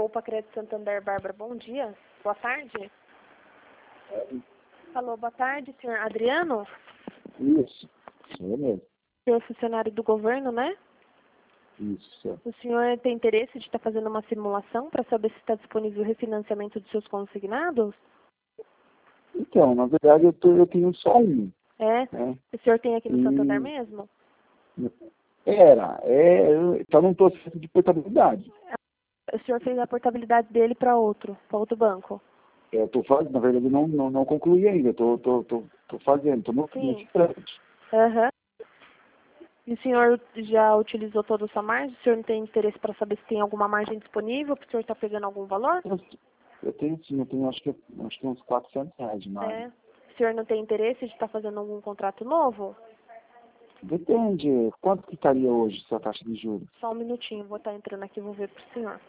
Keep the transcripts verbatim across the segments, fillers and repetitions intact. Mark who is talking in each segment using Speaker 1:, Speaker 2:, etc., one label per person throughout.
Speaker 1: Opa Crédito Santander, Bárbara, bom dia. Boa tarde.
Speaker 2: É.
Speaker 1: Alô, boa tarde, senhor Adriano?
Speaker 2: Isso, sou eu mesmo.
Speaker 1: Senhor funcionário do governo, né?
Speaker 2: Isso, senhor.
Speaker 1: O senhor tem interesse de estar fazendo uma simulação para saber se está disponível o refinanciamento dos seus consignados?
Speaker 2: Então, na verdade, eu, tô, eu tenho só um.
Speaker 1: É?
Speaker 2: Né?
Speaker 1: O senhor tem aqui no
Speaker 2: E...
Speaker 1: Santander mesmo?
Speaker 2: Era, é, está num processo de portabilidade.
Speaker 1: O senhor fez a portabilidade dele para outro, para outro banco?
Speaker 2: Eu estou fazendo, na verdade, não, não, não concluí ainda, estou tô, tô, tô, tô fazendo, estou no
Speaker 1: Sim.
Speaker 2: trâmite.
Speaker 1: Aham. E o senhor já utilizou toda a sua margem? O senhor não tem interesse para saber se tem alguma margem disponível? Para o senhor estar pegando algum valor?
Speaker 2: Eu, eu tenho sim, eu tenho acho que, acho que uns quatrocentos reais de margem.
Speaker 1: É. O senhor não tem interesse de estar fazendo algum contrato novo?
Speaker 2: Depende, quanto que estaria hoje sua taxa de juros?
Speaker 1: Só um minutinho, vou estar entrando aqui e vou ver para o senhor.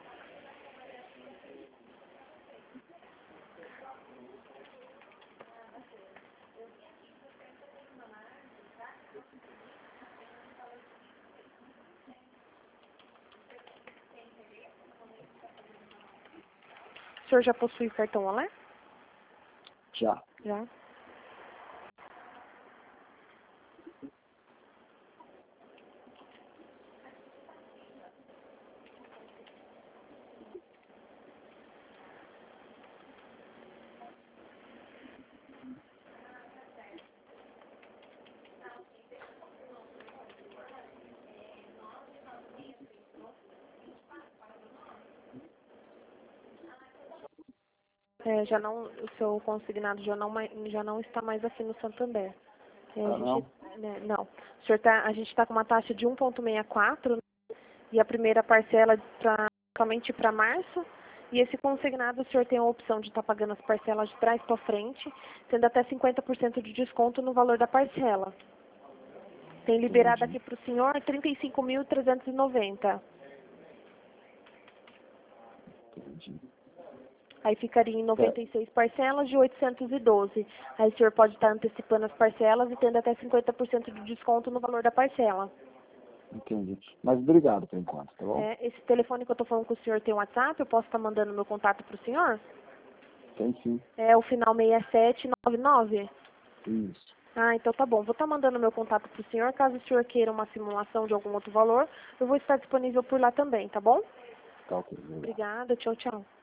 Speaker 1: O senhor já possui cartão Olé?
Speaker 2: Já.
Speaker 1: Já. É, já não, o seu consignado já não, mai- já não está mais aqui no Santander. É, a
Speaker 2: Ah,
Speaker 1: gente,
Speaker 2: não?
Speaker 1: né, não. O senhor tá, a gente está com uma taxa de um vírgula sessenta e quatro, né, e a primeira parcela pra, somente para março. E esse consignado, o senhor tem a opção de estar pagando as parcelas de trás para frente, tendo até cinquenta por cento de desconto no valor da parcela. Tem liberado
Speaker 2: Entendi.
Speaker 1: aqui para o senhor trinta e cinco mil trezentos e noventa.
Speaker 2: Entendi.
Speaker 1: Aí ficaria em
Speaker 2: É,
Speaker 1: noventa e seis parcelas de oitocentos e doze. Aí o senhor pode estar antecipando as parcelas e tendo até cinquenta por cento de desconto no valor da parcela.
Speaker 2: entendi. Mas obrigado por enquanto, tá bom?
Speaker 1: É, esse telefone que eu estou falando com o senhor tem WhatsApp? Eu posso estar mandando meu contato para o senhor?
Speaker 2: Tem sim.
Speaker 1: É o final seis sete nove nove?
Speaker 2: Isso.
Speaker 1: Ah, então tá bom. Vou estar mandando meu contato para o senhor. Caso o senhor queira uma simulação de algum outro valor, eu vou estar disponível por lá também, tá bom?
Speaker 2: Tá ok, obrigado.
Speaker 1: Obrigada. Tchau, tchau.